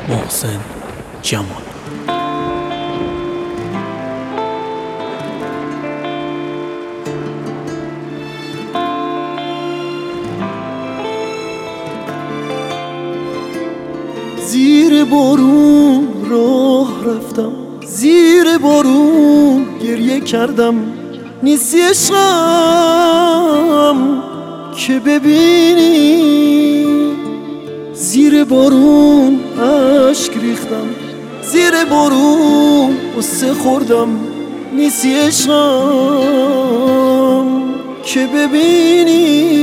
محسن جمال. زیر بارون راه رفتم، زیر بارون گریه کردم، نیستی عشقم که ببینی. زیر بارون اشک ریختم، زیر بارون قصه خوردم، نیستی عشقم که ببینی.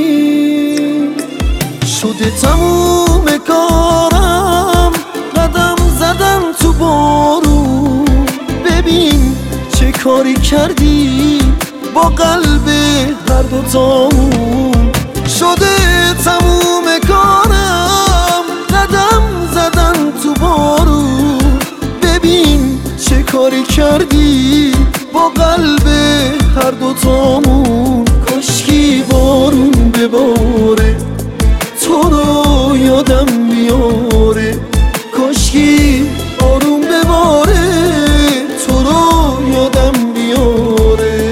شده تموم کارم، قدم زدم تو بارون، ببین چه کاری کردی با قلب هر دوتامون. شده تموم کارم، قدم زدم تو بارون، ببین چه کاری کردی با قلب هر دوتامون. کاشکی بارون بباره تو رو یادم بیاره، کاشکی بارون بباره تو رو یادم بیاره.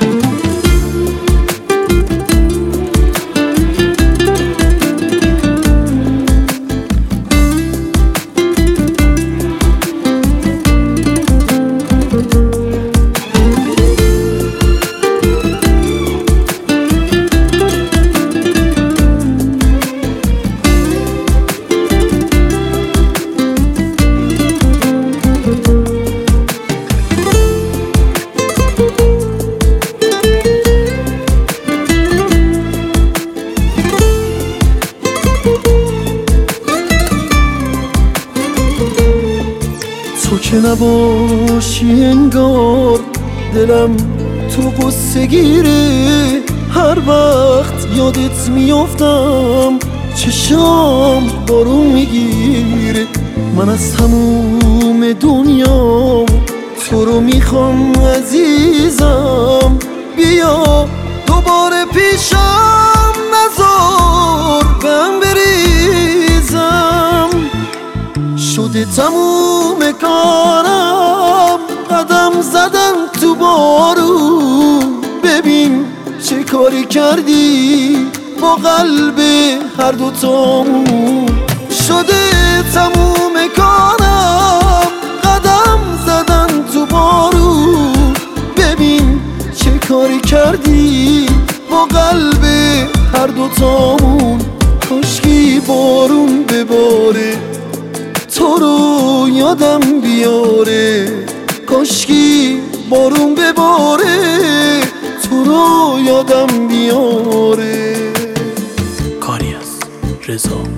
تو که نباشی انگار دلم تو قصه گیره، هر وقت یادت میافتم چشام بارون میگیره. من از تموم دنیا تو رو میخوام عزیزم، بیا دوباره پیشم نذار بهم بریزم. شده تموم کارم، قدم زدم تو بارون، ببین چه کاری کردی با قلب هر دوتامون. شده تموم کارم، قدم زدم تو بارون، ببین چه کاری کردی با قلب هر دوتامون. کاشکی بارون بباره تو رو یادم بیاره، کاشکی بارون بباره تو رو یادم بیاره. کاری از رضا